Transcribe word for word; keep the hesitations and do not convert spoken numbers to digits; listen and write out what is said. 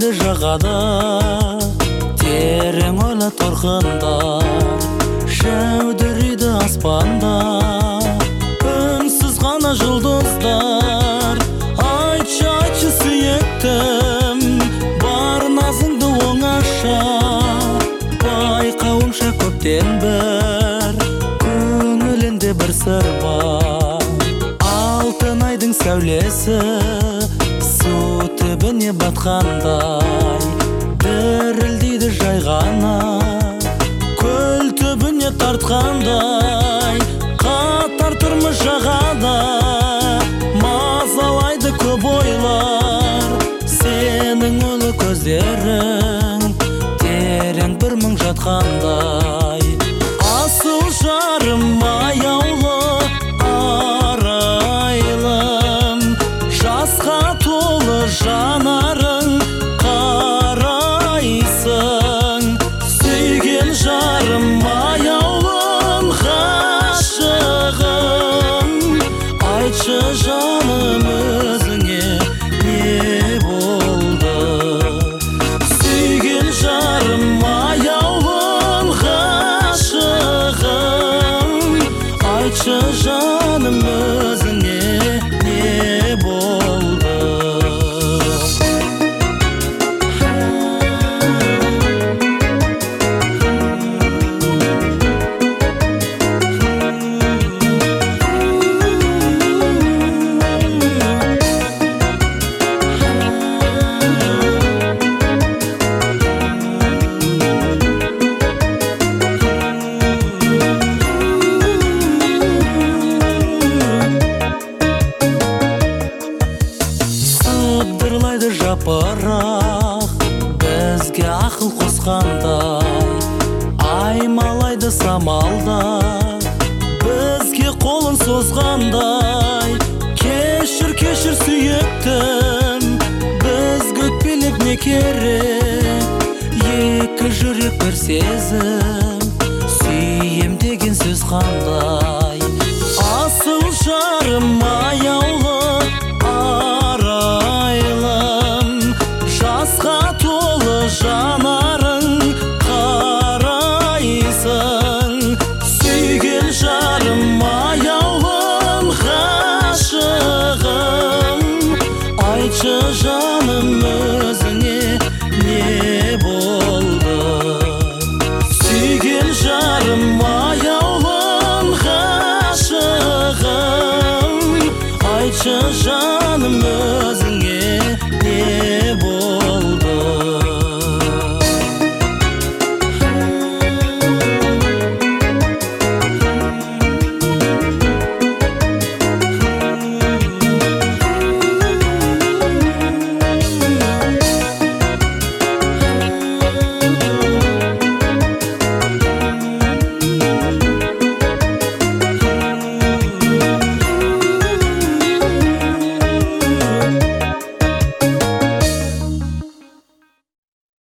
Сыздырлайды жағада терең ойлы торғындар, шәудірейді аспанда үнсіз ғана жұлдыздар. Айтшы, айтшы сүйіктім, бар назыңды оңаша, байқауымша көптен бір көңілінде бір сыр бар. Алтын айдың сәулесі су түбіне батқандай дірілдейді жай ғана, көл түбіне тартқандай қатар тұрмыз жағада. Мазалайды көп ойлар, сенің ойлы көздерің терең бір мың жатқандай. Асыл жарым аяулы арайлым, жасқа толы жанарың қарайсың. Сүйген жарым аяулым ғашығым, айтшы жаным өзіңе не болды. Сүйген жарым аяулым ғашығым, айтшы жаным өзіңе не болды. Сыбдырлайды жапырақ бізге ақыл қосқандай, аймалайды самалда бізге қолын созғандай. Кешір, кешір сүйіктім, бізге өтпелік не керек, екі жүрек бір сезім, сүйем деген сөз қандай. Асыл жарым аяулы арайлым, жасқа толы жанарың қарайсың. Сүйген жарым аяулым ғашығым, айтшы жаным